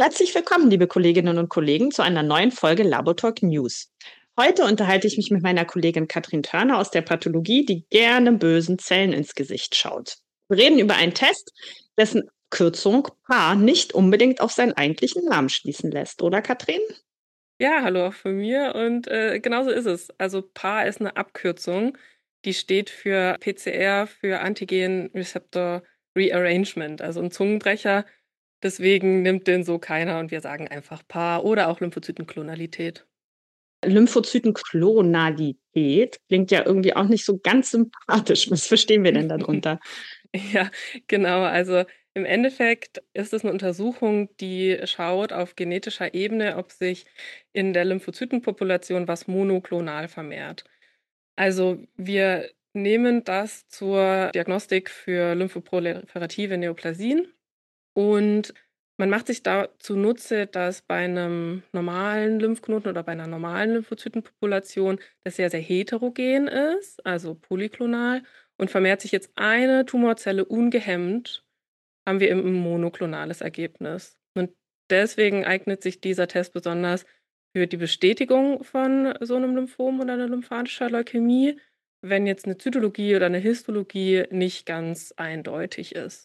Herzlich willkommen, liebe Kolleginnen und Kollegen, zu einer neuen Folge Labotalk News. Heute unterhalte ich mich mit meiner Kollegin Katrin Törner aus der Pathologie, die gerne bösen Zellen ins Gesicht schaut. Wir reden über einen Test, dessen Kürzung PAR nicht unbedingt auf seinen eigentlichen Namen schließen lässt, oder Katrin? Ja, hallo auch von mir und genauso ist es. Also PAR ist eine Abkürzung, die steht für PCR, für Antigen Receptor Rearrangement, also ein Zungenbrecher. Deswegen nimmt den so keiner und wir sagen einfach PAR oder auch Lymphozytenklonalität. Lymphozytenklonalität klingt ja irgendwie auch nicht so ganz sympathisch. Was verstehen wir denn darunter? Ja, genau. Also im Endeffekt ist es eine Untersuchung, die schaut auf genetischer Ebene, ob sich in der Lymphozytenpopulation was monoklonal vermehrt. Also wir nehmen das zur Diagnostik für lymphoproliferative Neoplasien und man macht sich da zunutze, dass bei einem normalen Lymphknoten oder bei einer normalen Lymphozytenpopulation das sehr, sehr heterogen ist, also polyklonal, und vermehrt sich jetzt eine Tumorzelle ungehemmt, haben wir eben ein monoklonales Ergebnis. Und deswegen eignet sich dieser Test besonders für die Bestätigung von so einem Lymphom oder einer lymphatischer Leukämie, wenn jetzt eine Zytologie oder eine Histologie nicht ganz eindeutig ist.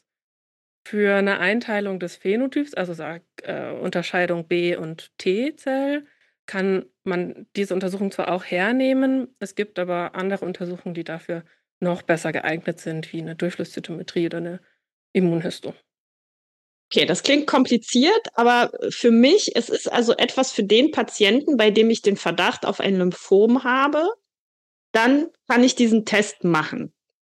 Für eine Einteilung des Phänotyps, also Unterscheidung B- und T-Zell, kann man diese Untersuchung zwar auch hernehmen, es gibt aber andere Untersuchungen, die dafür noch besser geeignet sind, wie eine Durchflusszytometrie oder eine Immunhisto. Okay, das klingt kompliziert, aber für mich, es ist also etwas für den Patienten, bei dem ich den Verdacht auf ein Lymphom habe, dann kann ich diesen Test machen.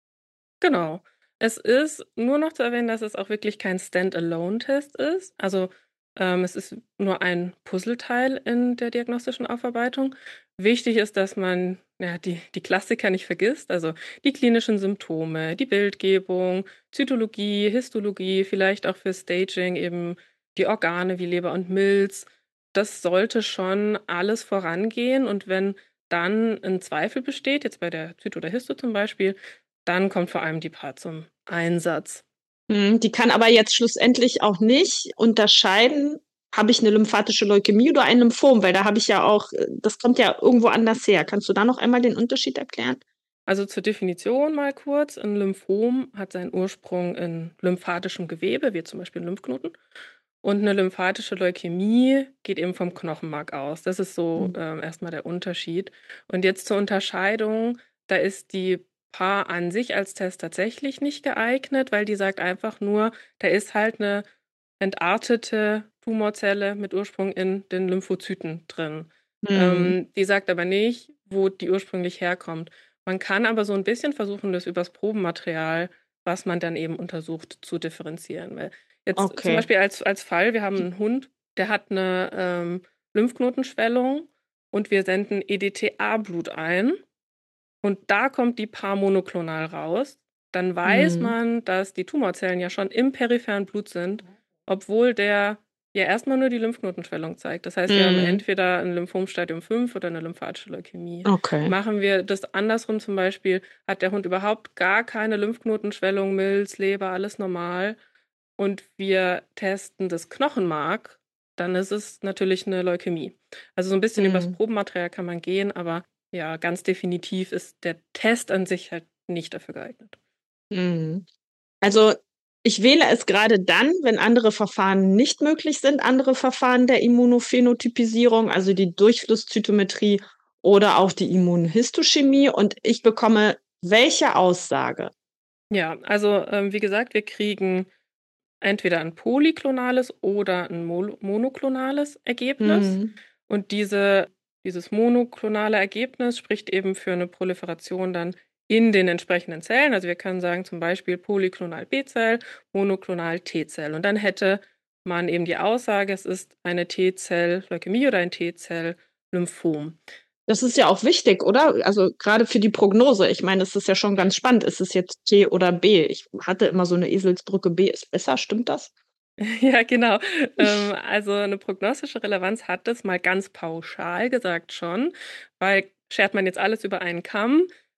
Genau. Es ist nur noch zu erwähnen, dass es auch wirklich kein Standalone-Test ist. Also es ist nur ein Puzzleteil in der diagnostischen Aufarbeitung. Wichtig ist, dass man die Klassiker nicht vergisst, also die klinischen Symptome, die Bildgebung, Zytologie, Histologie, vielleicht auch für Staging eben die Organe wie Leber und Milz. Das sollte schon alles vorangehen und wenn dann ein Zweifel besteht, jetzt bei der Zyto oder Histo zum Beispiel, dann kommt vor allem die PAR zum Einsatz. Die kann aber jetzt schlussendlich auch nicht unterscheiden, habe ich eine lymphatische Leukämie oder ein Lymphom, weil da habe ich ja auch, das kommt ja irgendwo anders her. Kannst du da noch einmal den Unterschied erklären? Also zur Definition mal kurz. Ein Lymphom hat seinen Ursprung in lymphatischem Gewebe, wie zum Beispiel ein Lymphknoten. Und eine lymphatische Leukämie geht eben vom Knochenmark aus. Das ist so Mhm. erstmal der Unterschied. Und jetzt zur Unterscheidung, da ist die PAR an sich als Test tatsächlich nicht geeignet, weil die sagt einfach nur, da ist halt eine entartete Tumorzelle mit Ursprung in den Lymphozyten drin. Mhm. Die sagt aber nicht, wo die ursprünglich herkommt. Man kann aber so ein bisschen versuchen, das übers Probenmaterial, was man dann eben untersucht, zu differenzieren. Weil jetzt zum Okay. Beispiel als Fall, wir haben einen Hund, der hat eine Lymphknotenschwellung und wir senden EDTA-Blut ein und da kommt die PAR monoklonal raus. Dann weiß Mhm. man, dass die Tumorzellen ja schon im peripheren Blut sind, obwohl der ja erstmal nur die Lymphknotenschwellung zeigt. Das heißt, wir haben Mhm. entweder ein Lymphom Stadium 5 oder eine lymphatische Leukämie. Okay. Machen wir das andersrum zum Beispiel, hat der Hund überhaupt gar keine Lymphknotenschwellung, Milz, Leber, alles normal und wir testen das Knochenmark, dann ist es natürlich eine Leukämie. Also so ein bisschen übers Mhm. Probenmaterial kann man gehen, aber ja, ganz definitiv ist der Test an sich halt nicht dafür geeignet. Mhm. Also ich wähle es gerade dann, wenn andere Verfahren nicht möglich sind, andere Verfahren der Immunophenotypisierung, also die Durchflusszytometrie oder auch die Immunhistochemie, und ich bekomme welche Aussage? Ja, also wie gesagt, wir kriegen entweder ein polyklonales oder ein monoklonales Ergebnis. Mhm. Und dieses monoklonale Ergebnis spricht eben für eine Proliferation dann in den entsprechenden Zellen. Also wir können sagen zum Beispiel polyklonal B-Zell, monoklonal T-Zell. Und dann hätte man eben die Aussage, es ist eine T-Zell-Leukämie oder ein T-Zell-Lymphom. Das ist ja auch wichtig, oder? Also gerade für die Prognose. Ich meine, es ist ja schon ganz spannend. Ist es jetzt T oder B? Ich hatte immer so eine Eselsbrücke, B ist besser. Stimmt das? Ja, genau. Also eine prognostische Relevanz hat das mal ganz pauschal gesagt schon, weil schert man jetzt alles über einen Kamm.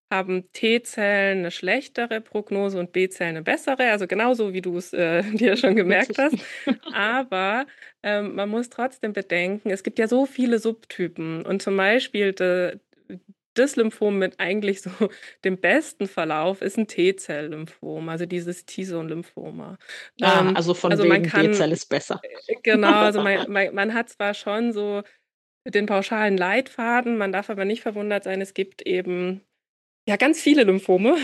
haben T-Zellen eine schlechtere Prognose und B-Zellen eine bessere, also genauso wie du es dir schon gemerkt hast. Aber man muss trotzdem bedenken, es gibt ja so viele Subtypen und zum Beispiel das Lymphom mit eigentlich so dem besten Verlauf ist ein T-Zell-Lymphom, also dieses T-Zone-Lymphoma. Also von Also man wegen kann, D-Zell ist besser. genau, also man hat zwar schon so den pauschalen Leitfaden, man darf aber nicht verwundert sein, es gibt eben ja ganz viele Lymphome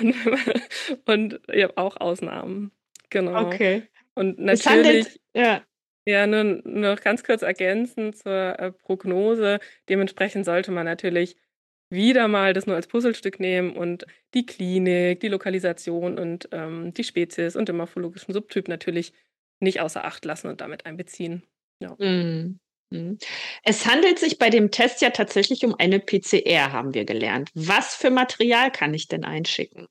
und ja, auch Ausnahmen. Genau. Okay. Und Es handelt, natürlich, ja. ja, nur noch ganz kurz ergänzend zur Prognose. Dementsprechend sollte man natürlich wieder mal das nur als Puzzlestück nehmen und die Klinik, die Lokalisation und die Spezies und den morphologischen Subtyp natürlich nicht außer Acht lassen und damit einbeziehen. Ja. Mhm. Mhm. Es handelt sich bei dem Test ja tatsächlich um eine PCR, haben wir gelernt. Was für Material kann ich denn einschicken?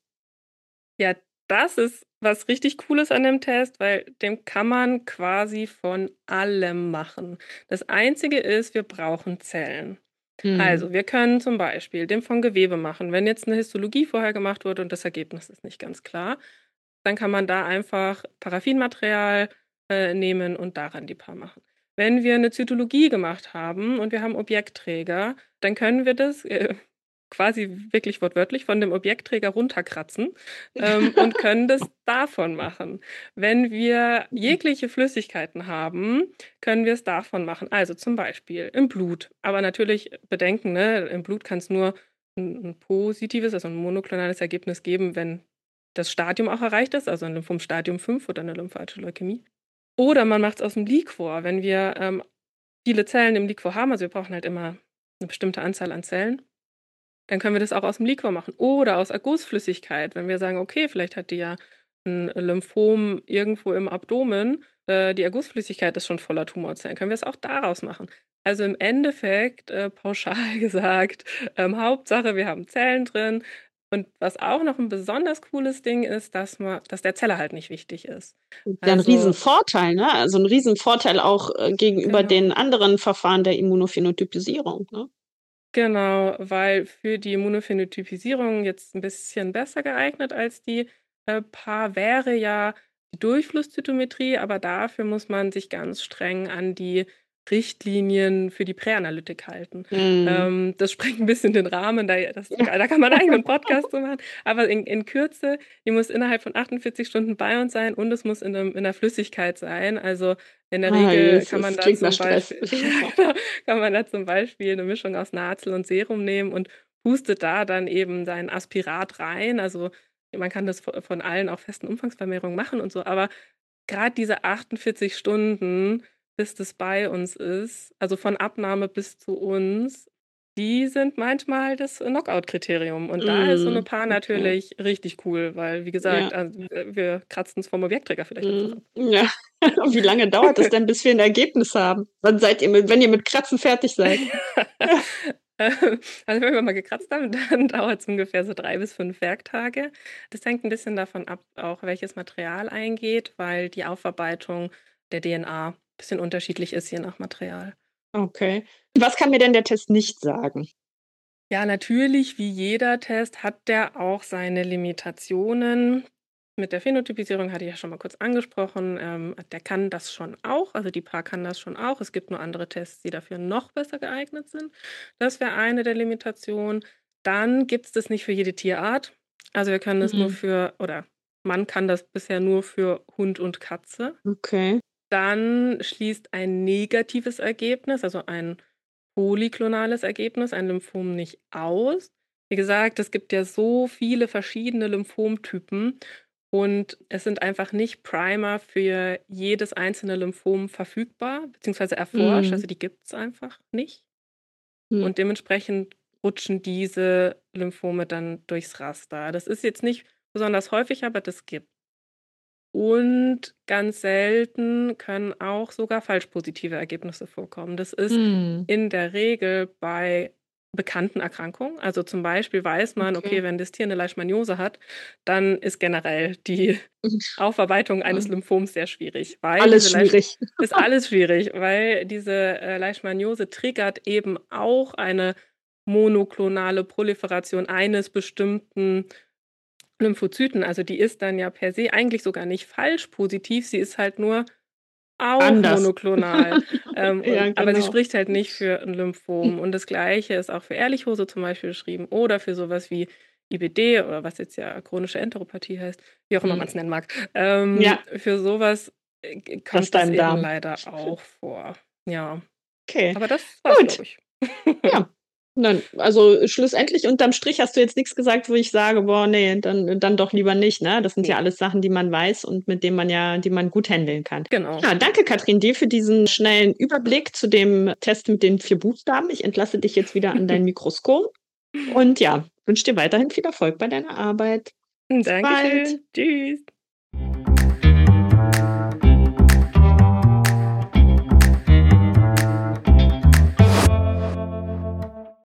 Ja, das ist was richtig Cooles an dem Test, weil dem kann man quasi von allem machen. Das Einzige ist, wir brauchen Zellen. Mhm. Also, wir können zum Beispiel den von Gewebe machen. Wenn jetzt eine Histologie vorher gemacht wurde und das Ergebnis ist nicht ganz klar, dann kann man da einfach Paraffinmaterial nehmen und daran die Paar machen. Wenn wir eine Zytologie gemacht haben und wir haben Objektträger, dann können wir das quasi wirklich wortwörtlich von dem Objektträger runterkratzen und können das davon machen. Wenn wir jegliche Flüssigkeiten haben, können wir es davon machen. Also zum Beispiel im Blut. Aber natürlich bedenken, ne, im Blut kann es nur ein positives, also ein monoklonales Ergebnis geben, wenn das Stadium auch erreicht ist, also ein Lymphom Stadium 5 oder eine lymphatische Leukämie. Oder man macht es aus dem Liquor, wenn wir viele Zellen im Liquor haben, also wir brauchen halt immer eine bestimmte Anzahl an Zellen, dann können wir das auch aus dem Liquor machen oder aus Ergussflüssigkeit, wenn wir sagen, okay, vielleicht hat die ja ein Lymphom irgendwo im Abdomen, die Ergussflüssigkeit ist schon voller Tumorzellen, können wir es auch daraus machen. Also im Endeffekt, pauschal gesagt, Hauptsache, wir haben Zellen drin. Und was auch noch ein besonders cooles Ding ist, dass der Zellerhalt nicht wichtig ist. Ja, ein Also Riesenvorteil, ne? Also ein Riesenvorteil auch gegenüber den genau. anderen Verfahren der Immunophenotypisierung, ne? Genau, weil für die Immunophenotypisierung jetzt ein bisschen besser geeignet als die PAR wäre ja die Durchflusszytometrie, aber dafür muss man sich ganz streng an die Richtlinien für die Präanalytik halten. Mhm. Das sprengt ein bisschen den Rahmen, da kann man einen eigenen Podcast so machen, aber in Kürze, die muss innerhalb von 48 Stunden bei uns sein und es muss in der Flüssigkeit sein. Also, in der Ah, Regel yes, kann man das da klingt nach zum Stress. Beispiel ja, genau, kann man da zum Beispiel eine Mischung aus Nazel und Serum nehmen und pustet da dann eben sein Aspirat rein. Also, man kann das von allen auch festen Umfangsvermehrungen machen und so, aber gerade diese 48 Stunden, bis das bei uns ist, also von Abnahme bis zu uns, die sind manchmal das Knockout-Kriterium. Und da ist so eine Mhm. Paar Okay. natürlich richtig cool, weil, wie gesagt, Ja. also, wir kratzen es vom Objektträger vielleicht einfach ab. Ja. Wie lange dauert es denn, bis wir ein Ergebnis haben? Wann seid ihr wenn ihr mit Kratzen fertig seid? Also wenn wir mal gekratzt haben, dann dauert es ungefähr so 3 bis 5 Werktage. Das hängt ein bisschen davon ab, auch welches Material eingeht, weil die Aufarbeitung der DNA ein bisschen unterschiedlich ist je nach Material. Okay. Was kann mir denn der Test nicht sagen? Ja, natürlich, wie jeder Test hat der auch seine Limitationen. Mit der Phänotypisierung hatte ich ja schon mal kurz angesprochen. Der kann das schon auch, also die PAR kann das schon auch. Es gibt nur andere Tests, die dafür noch besser geeignet sind. Das wäre eine der Limitationen. Dann gibt es das nicht für jede Tierart. Also wir können das nur Mhm. für, oder man kann das bisher nur für Hund und Katze. Okay. Dann schließt ein negatives Ergebnis, also ein polyklonales Ergebnis, ein Lymphom nicht aus. Wie gesagt, es gibt ja so viele verschiedene Lymphomtypen und es sind einfach nicht Primer für jedes einzelne Lymphom verfügbar, beziehungsweise erforscht. Mhm. Also die gibt es einfach nicht. Mhm. Und dementsprechend rutschen diese Lymphome dann durchs Raster. Das ist jetzt nicht besonders häufig, aber das gibt. Und ganz selten können auch sogar falsch positive Ergebnisse vorkommen. Das ist Mhm. in der Regel bei bekannten Erkrankungen. Also zum Beispiel weiß man, okay, Okay. wenn das Tier eine Leishmaniose hat, dann ist generell die Aufarbeitung eines Lymphoms sehr schwierig, weil Alles diese schwierig. ist alles schwierig, weil diese Leishmaniose triggert eben auch eine monoklonale Proliferation eines bestimmten Lymphozyten. Also die ist dann ja per se eigentlich sogar nicht falsch positiv, sie ist halt nur auch Anders. monoklonal. Ja, Aber sie genau. spricht halt nicht für ein Lymphom. Und das Gleiche ist auch für Ehrlichose zum Beispiel beschrieben oder für sowas wie IBD oder was jetzt ja chronische Enteropathie heißt, wie auch immer man Mhm. es nennen mag. Ja, Für sowas das ist kommt das dein eben Darm. leider auch vor. Ja, Okay, aber das war's, gut. glaube ich. Ja. Dann, also schlussendlich unterm Strich hast du jetzt nichts gesagt, wo ich sage, boah, nee, dann doch lieber nicht, ne? Das sind ja Ne, alles Sachen, die man weiß und mit denen die man gut handeln kann. genau. Ja, danke, Katrin, dir für diesen schnellen Überblick zu dem Test mit den 4 Buchstaben. Ich entlasse dich jetzt wieder an dein Mikroskop und ja, wünsche dir weiterhin viel Erfolg bei deiner Arbeit. Bis bald. Dankeschön. Tschüss.